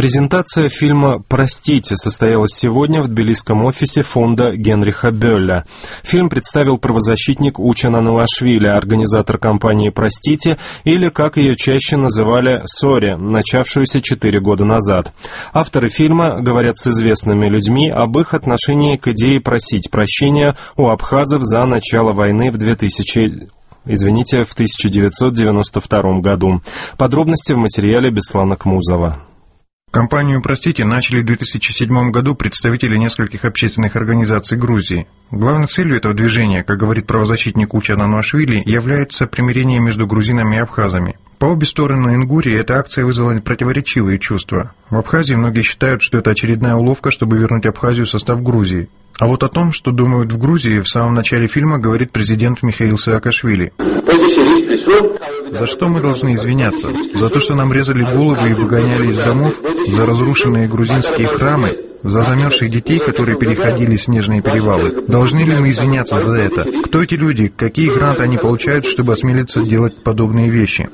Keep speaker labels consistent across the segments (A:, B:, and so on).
A: Презентация фильма «Простите» состоялась сегодня в тбилисском офисе фонда Генриха Бёлля. Фильм представил правозащитник Учен Ануашвили, организатор кампании «Простите», или, как ее чаще называли, «Сори», начавшуюся 4 года назад. Авторы фильма говорят с известными людьми об их отношении к идее просить прощения у абхазов за начало войны в 1992 году. Подробности в материале Беслана Кмузова.
B: Кампанию «Простите» начали в 2007 году представители нескольких общественных организаций Грузии. Главной целью этого движения, как говорит правозащитник Учен Ануашвили, является примирение между грузинами и абхазами. По обе стороны Ингурии эта акция вызвала противоречивые чувства. В Абхазии многие считают, что это очередная уловка, чтобы вернуть Абхазию в состав Грузии. А вот о том, что думают в Грузии, в самом начале фильма говорит президент Михаил Саакашвили. За что мы должны извиняться? За то, что нам резали головы и выгоняли из домов? За разрушенные грузинские храмы? За замерзших детей, которые переходили снежные перевалы? Должны ли мы извиняться за это? Кто эти люди? Какие гранты они получают, чтобы осмелиться делать подобные вещи?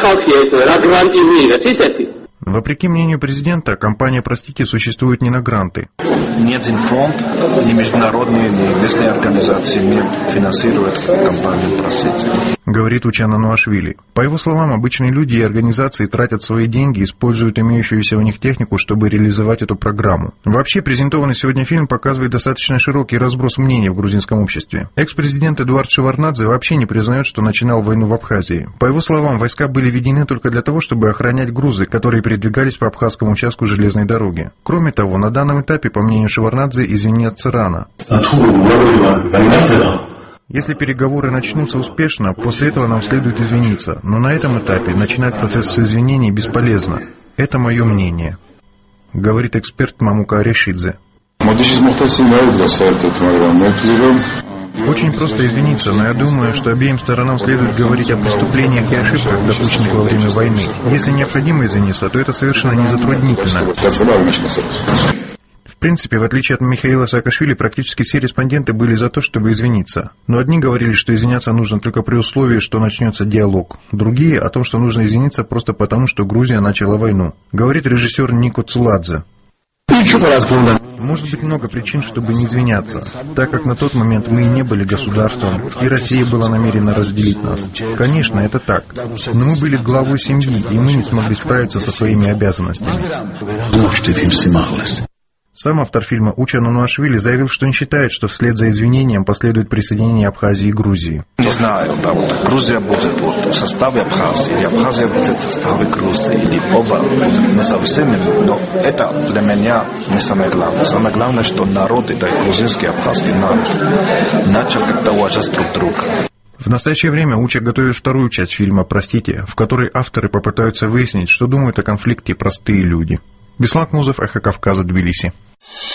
B: Вопреки мнению президента, кампания «Простите» существует не на гранты.
C: Ни один фонд, ни международные, ни местные организации не финансируют кампанию «Простите»,
B: говорит Учен Ануашвили. По его словам, обычные люди и организации тратят свои деньги, используют имеющуюся у них технику, чтобы реализовать эту программу. Вообще, презентованный сегодня фильм показывает достаточно широкий разброс мнений в грузинском обществе. Экс-президент Эдуард Шеварднадзе вообще не признает, что начинал войну в Абхазии. По его словам, войска были введены только для того, чтобы охранять грузы, которые передвигались по абхазскому участку железной дороги. Кроме того, на данном этапе, по мнению Шеварднадзе, извиняться рано. Если переговоры начнутся успешно, после этого нам следует извиниться, но на этом этапе начинать процесс с извинений бесполезно. Это мое мнение, говорит эксперт Мамука Решидзе. Очень просто извиниться, но я думаю, что обеим сторонам следует говорить о преступлениях и ошибках, допущенных во время войны. Если необходимо извиниться, то это совершенно не затруднительно. В принципе, в отличие от Михаила Саакашвили, практически все респонденты были за то, чтобы извиниться. Но одни говорили, что извиняться нужно только при условии, что начнется диалог. Другие о том, что нужно извиниться просто потому, что Грузия начала войну. Говорит режиссер Нико Цуладзе. Может быть много причин, чтобы не извиняться, так как на тот момент мы и не были государством, и Россия была намерена разделить нас. Конечно, это так. Но мы были главой семьи, и мы не смогли справиться со своими обязанностями. Сам автор фильма Учен Ануашвили заявил, что не считает, что вслед за извинением последует присоединение Абхазии и Грузии.
C: Не знаю, да, вот Грузия будет в составе Абхазии, или Абхазия будет в составе Грузии, или оба независимыми, но это для меня не самое главное. Самое главное, что народы, да и грузинский, и абхазский народ, начали как-то уважать друг друга.
B: В настоящее время Уча готовит вторую часть фильма «Простите», в которой авторы попытаются выяснить, что думают о конфликте простые люди. Беслан Кмузов, Эхо Кавказа, Тбилиси.